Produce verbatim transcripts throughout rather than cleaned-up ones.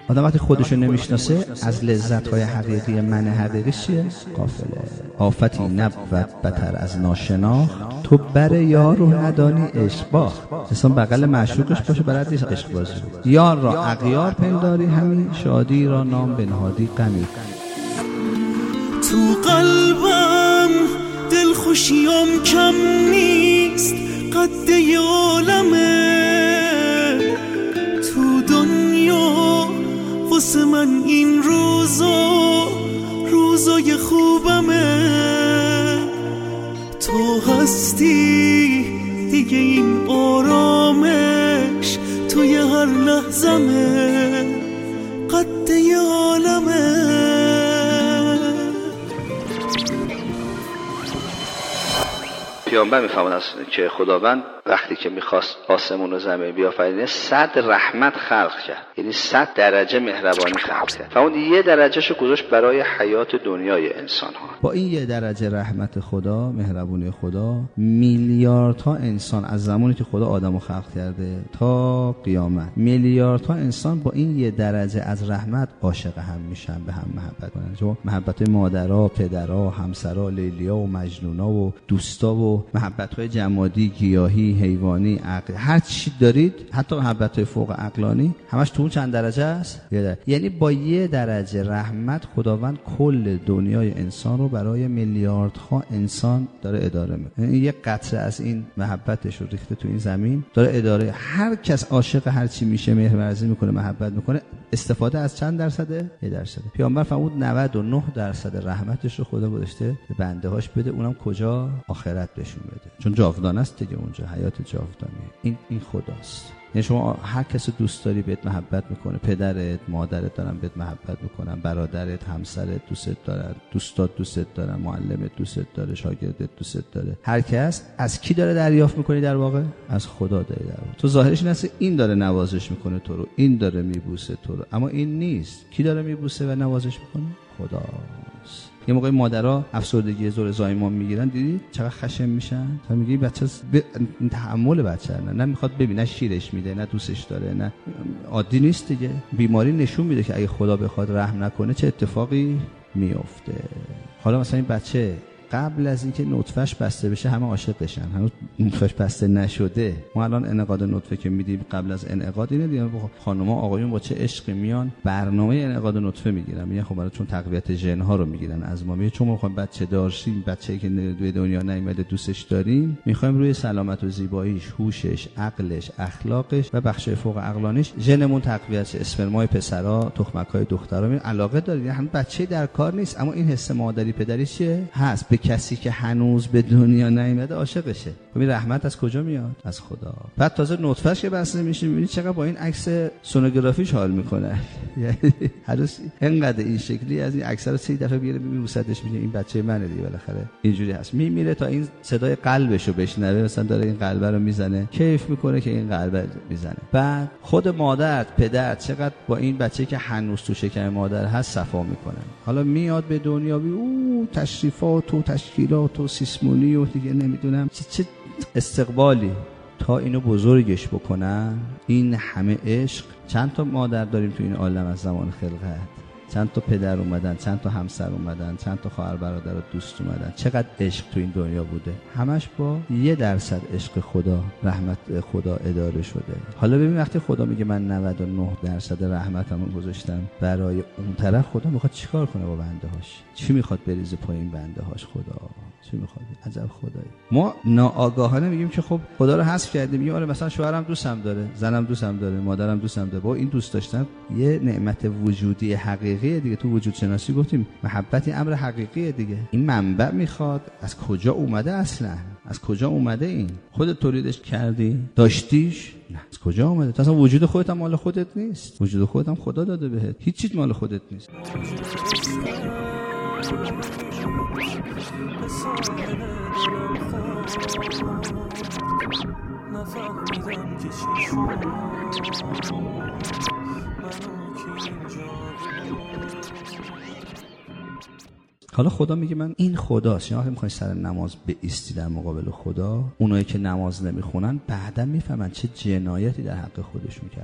آدم وقتی خودشو نمیشناسه از لذت‌های حقیقی من حقیقی چیه؟ غافله. آفتی نبود بتر از ناشناخت، تو بر یار رو ندانی عشق باخت. انسان بغل معشوقش باشه بلد نیست عشق بازی. یار را اغیار پنداری همی، شادی را نام بنهادی غمی. تو قلبم دل خوشیم کم نیست، قد عالمه تو دنیا واسه من این روزا روزای خوبمه. تو هستی دیگه این آرامش توی هر لحظمه، قد عالمه. پیامبر میفهمون که خداوند وقتی که میخواست آسمون و زمین بیافرینه صد رحمت خلق کرد، یعنی صد درجه مهربانی خلق کرد. فهمون یه درجهشو گذاشت برای حیات دنیای انسان ها. با این یه درجه رحمت خدا، مهربونی خدا، میلیاردها انسان از زمانی که خدا آدمو خلق کرده تا قیامت، میلیاردها انسان با این یه درجه از رحمت عاشق هم میشن، به هم محبت کنن. چون محبت مادرها، پدرها، همسرها، لیلیا و مجنونا و دوستا و محبت‌های جمادی، گیاهی، حیوانی، عقل، هر چی دارید، حتی محبت‌های فوق عقلانی، همش تو اون چند درجه است. یعنی با یه درجه رحمت خداوند کل دنیای انسان رو برای میلیاردها انسان داره اداره میکنه. یعنی یه قطره از این محبتش رو ریخته تو این زمین، داره اداره. هر کس عاشق هر چی میشه، مهرورزی میکنه، محبت میکنه، استفاده از چند درصده؟ یه درصده. پیامبر فرمود نود و نه درصد رحمتش رو خدا گذاشته به بنده هاش بده. اونم کجا؟ آخرت بهشون بده، چون جاودانه است دیگه، اونجا حیات جاودانیه. این این خداست. یعنی شما هر کس دوست داری بهت محبت میکنه، پدرت، مادرت دارن بهت محبت میکنن، برادرت، همسرت دوستت دارن، دوستات دوستت دارن، معلمت دوستت داره، شاگردت دوستت داره. هر کس از کی داره دریافت میکنی در واقع؟ از خدا داره در واقع. تو ظاهرش این است این داره نوازش میکنه تو رو، این داره میبوسه تو رو، اما این نیست. کی داره میبوسه و نوازش میکنه؟ خداست. یه موقع مادرها افسردگی زور زایمان میگیرن، دیدید چقدر خشن میشن؟ تا میگی بچه ب... تحمل بچه نه نه میخواد ببینه، شیرش میده، نه دوستش داره، نه عادی نیست دیگه. بیماری نشون میده که اگه خدا بخواد رحم نکنه چه اتفاقی میفته. حالا مثلا این بچه قبل از اینکه نطفهش بسته بشه همه عاشق بشن، هنوز نطفهش بسته نشده. ما الان انعقاد نطفه که میدیم قبل از انعقاد اینه دیگه، خانم‌ها آقایون با چه عشقی میان برنامه انعقاد نطفه میگیرن، میگن خب برای چون تقویت ژن ها رو میگیرن از ما، میگه چون ما میخوایم بچه دارشیم، بچه‌ای که به دنیا نیومده دوستش داریم، میخوایم روی سلامت و زیباییش، هوشش، عقلش، اخلاقش و بخشای فوق عقلانیش ژنمون تقویت شه. اسپرمای پسرا، تخمک‌های دخترا می علاقه داره، یعنی هم بچه در کار نیست، اما این حس مادری پدری چیه؟ هست. کسی که هنوز به دنیا نیامده عاشقشه. خب این رحمت از کجا میاد؟ از خدا. بعد تازه نطفهش که بسته میشه میبینید چقدر با این عکس سونوگرافیش حال میکنه. یعنی هنوز اینقدر این شکلی از این عکس رو سه دفعه میگیره میبوسدش، میگه این بچه منه دیگه، بالاخره اینجوری هست. میمیره تا این صدای قلبشو بشنوه، مثلا داره این قلب رو میزنه، کیف میکنه که این قلب میزنه. بعد خود مادر، پدر چقدر با این بچه‌ای که هنوز تو شکم مادر هست صفا میکنه. حالا میاد به دنیا، بی او تشریفات و تشکیلات و سیسمونی و دیگه نمیدونم چه چه استقبالی تا اینو بزرگش بکنن. این همه عشق. چند تا مادر داریم تو این عالم از زمان خلقت؟ چند تا پدر اومدن، چند تا همسر اومدن، چند تا خواهر برادر و دوست اومدن. چقدر عشق تو این دنیا بوده، همش با یه درصد عشق خدا، رحمت خدا اداره شده. حالا ببین وقتی خدا میگه من نود و نه درصد رحمتمو گذاشتم برای اون طرف، خدا میخواد چیکار کنه با بنده هاش؟ چی میخواد بریزه پایین بنده هاش؟ خدا چی میخواد؟ عجب خدایی. ما ناآگاهانه میگیم که خب خدا رو حذف کردیم، میگیم آره مثلا شوهرم دوستم داره، زنم دوستم داره، مادرم دوستم داره. با این دوست داشتن یه نعمت وجودی حقیقیه دیگه. تو وجود شناسی گفتیم محبت این امر حقیقیه دیگه. این منبع میخواد از کجا اومده اصلا؟ از کجا اومده این؟ خودت تولیدش کردی؟ داشتیش؟ نه. از کجا اومده؟ تو اصلا وجود خودت هم مال خودت نیست. وجود خودت هم خدا داده بهت. هیچ چیز مال خودت نیست. حالا خدا میگه من این خداست. یا میخوای سر نماز بایستی در مقابل خدا، اونایی که نماز نمیخونن بعدا میفهمن چه جنایتی در حق خودشون کردن.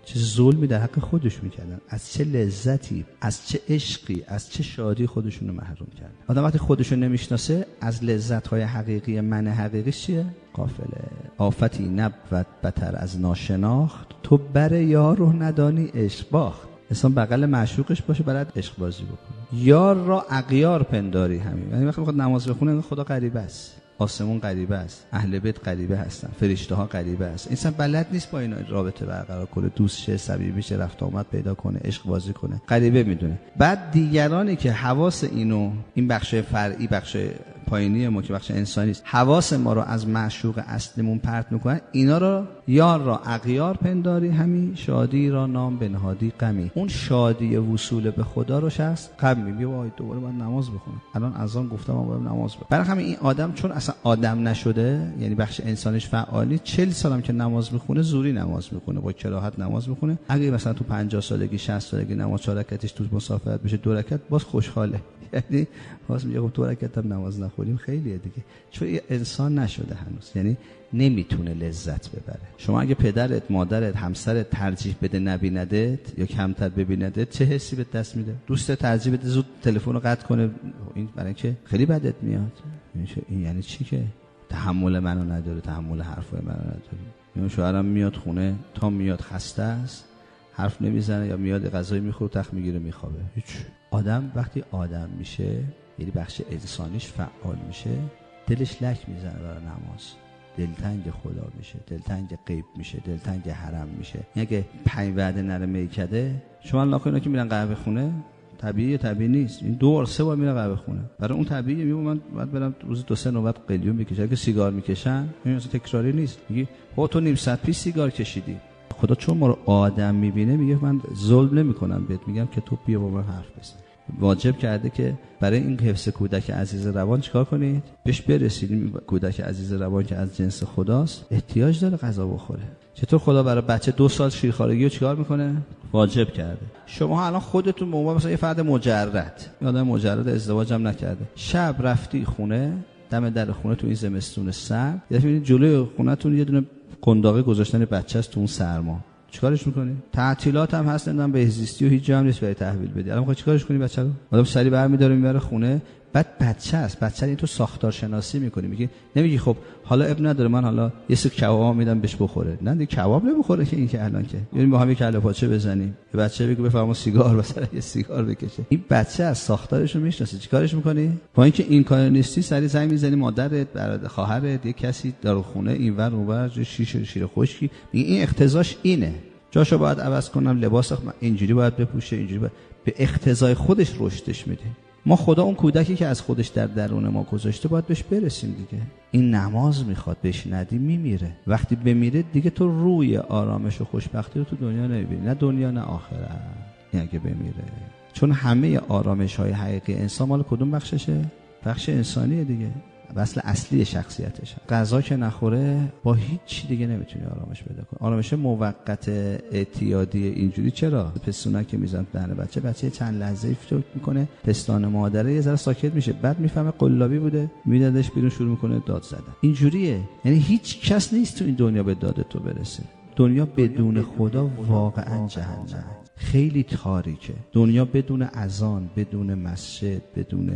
چه ظلمی در حق خودش میکردن، از چه لذتی، از چه عشقی، از چه شادی خودشون رو محروم کردن. آدم وقتی خودشو نمیشناسه از لذت‌های حقیقی من حقیقی چیه؟ غافله. آفتی نبود بتر از ناشناخت، تو بر یار رو ندانی عشق باخت. انسان بغل معشوقش باشه بلد عشق بازی بکنه. یار را اغیار پنداری همین. یعنی وقتی میخواد نماز بخونه خدا غریبه است، آسمون غریبه است، اهل بیت غریبه هستن، فرشته ها غریبه است. انسان بلد نیست با اینا رابطه برقرار کنه، دوست شه، صمیمی شه، رفت آمد پیدا کنه، عشق بازی کنه. غریبه میدونه. بعد دیگرانی که حواس اینو، این بخش فرعی، بخش پایینی ما که بخش انسانی است، حواس ما رو از معشوق اصلیمون پرت میکنه، اینا رو یار را اغیار پنداری همی، شادی را نام بنهادی غمی. اون شادی وصول به خدا رو شخص غم میگه وای دوباره باید نماز بخونم، الان اذان گفتم ما باید نماز بخونم. برای همین این آدم چون اصلا آدم نشده، یعنی بخش انسانش فعالی، چهل سالم که نماز میخونه زوری نماز میخونه، با کراهت نماز میخونه. اگه مثلا تو پنجاه سالگی شصت سالگی نماز چهار رکعتش تو مسافرت بشه دو رکعت باز خوشحاله، یعنی باز میگه خب دو رکعت هم نماز نخونیم خیلیه دیگه، چون انسان نشده هنوز، یعنی نمیتونه لذت ببره. شما اگه پدرت، مادرت، همسرت ترجیح بده نبیندت یا کمتر ببیندت، چه حسی به دست میده؟ دوست ترجیح بده زود تلفن رو قطع کنه، این برای اینکه خیلی بدت میاد. این یعنی چی؟ که تحمل منو نداره، تحمل حرفای منو نداره. یعنی شوهرم میاد خونه تا میاد خسته است، حرف نمیزنه، یا میاد غذایی میخوره تخت میگیره میخوابه. هیچ. آدم وقتی آدم میشه، یعنی بخش انسانیش فعال میشه، دلش لک میزنه برای نماز، دلتنگ خدا میشه، دلتنگ غیب میشه، دلتنگ حرم میشه. اگه پنج وعده نره میکده، شما الله اینا که میرن قهوه خونه، طبیعیه طبیعی نیست، این دو بار سه بار میره قهوه خونه، برای اون طبیعیه. میگم من بعد برم روز دو سه نوبت قلیون بکشم. اگه سیگار میکشن این اصلا تکراری نیست، میگی خب تو نیم ساعت پیش سیگار کشیدی. خدا چون ما رو آدم میبینه میگه من ظلم نمیکنم بهت، میگم که تو بیا با من حرف بزن. واجب کرده که برای این حفظ کودک عزیز روان چیکار کنید؟ بهش برسید. کودک عزیز روان که از جنس خداست احتیاج داره غذا بخوره. چطور خدا برای بچه دو سال شیرخوارگی رو چیکار میکنه؟ واجب کرده. شما الان خودتون به عنوان مثلا یه فرد مجرد، یه آدم مجرد ازدواج هم نکرده، شب رفتی خونه، دم در خونه تو این زمستون سرد، یه دفعه جلوی خونه‌تون یه دونه قنداقی گذاشتن بچه است تو اون سرما، چیکارش میکنی؟ تعطیلات هم هست، نمیدونم بهزیستی و هیچ جا هم نیست برای تحویل بدی. الان میخوای چیکارش کنی بچه رو؟ آدم سری برمی‌داره میبره خونه، بعد بچه است، بچه این تو ساختار شناسی میکنی، میگی نمیگی خب حالا اب نداره من حالا یه سر کباب میدم بهش بخوره، نه دیگه کباب نمیخوره که این که الان که یعنی با هم یک کله پاچه بزنیم، به بچه بگو بفرما سیگار مثلا یه سیگار بکشه. این بچه از ساختارش رو میشناسه، چیکارش میکنی؟ با اینکه این کار نیستی سری زنگ میزنی مادرت، برادر، خواهرت، یه کسی داره خونه اینور اونور، شیشه شیر خشکی، میگی این اقتضاش اینه، جاشو باید عوض کنم، لباس اینجوری باید بپوشه، اینجوری باید. به اقتضای خودش رشدش میده. ما خدا اون کودکی که از خودش در درون ما گذاشته باید بهش برسیم دیگه. این نماز میخواد، بهش ندی میمیره. وقتی بمیره دیگه تو روی آرامش و خوشبختی رو تو دنیا نمیبینی، نه دنیا نه آخرت. این اگه بمیره، چون همه آرامش های حقیقی انسان مال کدوم بخششه؟ بخش انسانیه دیگه، اصل اصلی شخصیتشه. غذا که نخوره با هیچ چی دیگه نمیتونی آرامش پیدا کنی. آرامش موقت اعتیادی اینجوری چرا؟ پستونک که میزنن دهن بچه، بچه چند لحظه فکر میکنه پستان مادره یه ذره ساکت میشه، بعد میفهمه قلابی بوده، میدادش بیرون شروع میکنه داد زدن. اینجوریه. یعنی هیچ کس نیست تو این دنیا به داد تو برسه. دنیا بدون خدا واقعا جهنمه، خیلی تاریکه. دنیا بدون اذان، بدون مسجد، بدون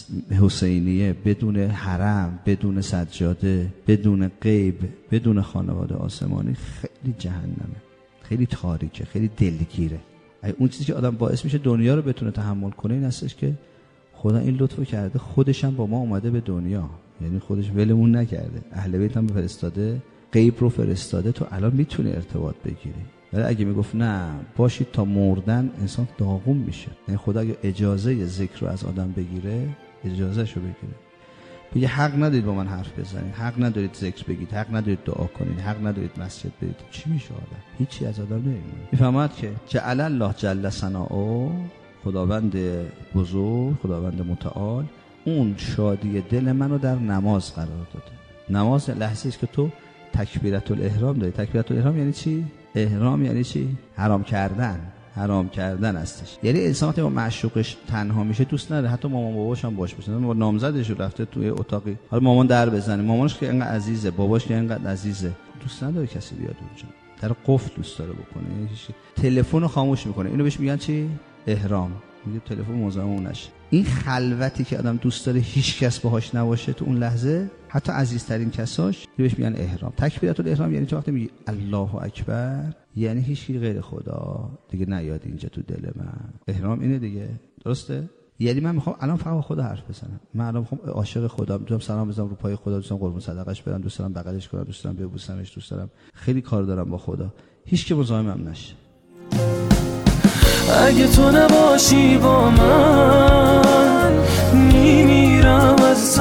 حسینیه، بدون حرم، بدون سجاده، بدون غیب، بدون خانواده آسمانی، خیلی جهنمه، خیلی تاریکه، خیلی دلگیره. اون چیزی که آدم باعث میشه دنیا رو بتونه تحمل کنه این هستش که خدا این لطفو کرده، خودش هم با ما اومده به دنیا، یعنی خودش ولمون نکرده، اهل بیت هم فرستاده، غیب رو فرستاده، تو الان میتونی ارتباط بگیری. ولی اگه میگفت نه باشید تا مردن، انسان داغون میشه. یعنی خدا اگه اجازه ذکر رو از آدم بگیره، اجازه شو بگیره، بگه حق ندارید با من حرف بزنید، حق ندارید ذکر بگید، حق ندارید دعا کنید، حق ندارید مسجد برید، چی میشه آدم؟ هیچی از آدم نمیمونه. میفهمد که جعل الله جل ثناؤه، خداوند بزرگ، خداوند متعال، اون شادی دل منو در نماز قرار داده. نماز لحظه است که تو تکبیرت الاحرام داری. تکبیرت الاحرام یعنی چی؟ احرام یعنی چی؟ حرام کردن. حرام کردن هستش. یعنی انسان وقتی با معشوقش تنها میشه دوست نداره حتی مامان باباش هم باش باشه. با نامزدش رفته توی اتاقی، حالا مامان در بزنه، مامانش که اینقدر عزیزه، باباش که اینقدر عزیزه، دوست نداره کسی بیاد اونجا. در قفل دوست داره بکنه. تلفن رو خاموش میکنه، اینو بهش میگن چی؟ احرام. میگه تلفن مزاحم نشه. این خلوتی که آدم دوست داره هیچ کس باهاش نباشه تو اون لحظه، حتی عزیزترین کساش، بهش میگن احرام. تکبیرات الاحرام یعنی تو وقتی میگی الله اکبر یعنی هیچ کی غیر خدا دیگه نیاد اینجا تو دل من. احرام اینه دیگه، درسته؟ یعنی من میخوام الان فقط با خدا حرف بزنم. من الان میخوام عاشق خدا، میتونم سلام بزنم رو پای خدا، دوستم قربون صدقش برم، دوست دارم بغلش کنم، دوست دارم ببوسمش، دوست دارم خیلی کار دارم با خدا. هیچ کی مزاحمم نشه. اگه تو نباشی با من میمیرم از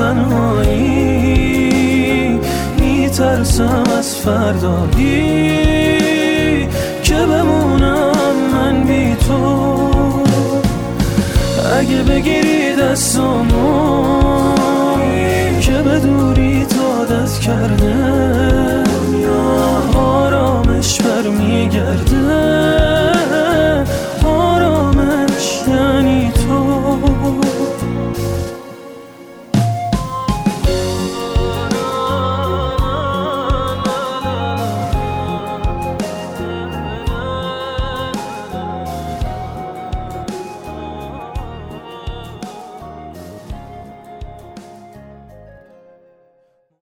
تنهایی، میترسم از فردایی که بمونم من بی تو. اگه بگیری دستامو که به دوری عادت کرده، آرامش برمیگرده.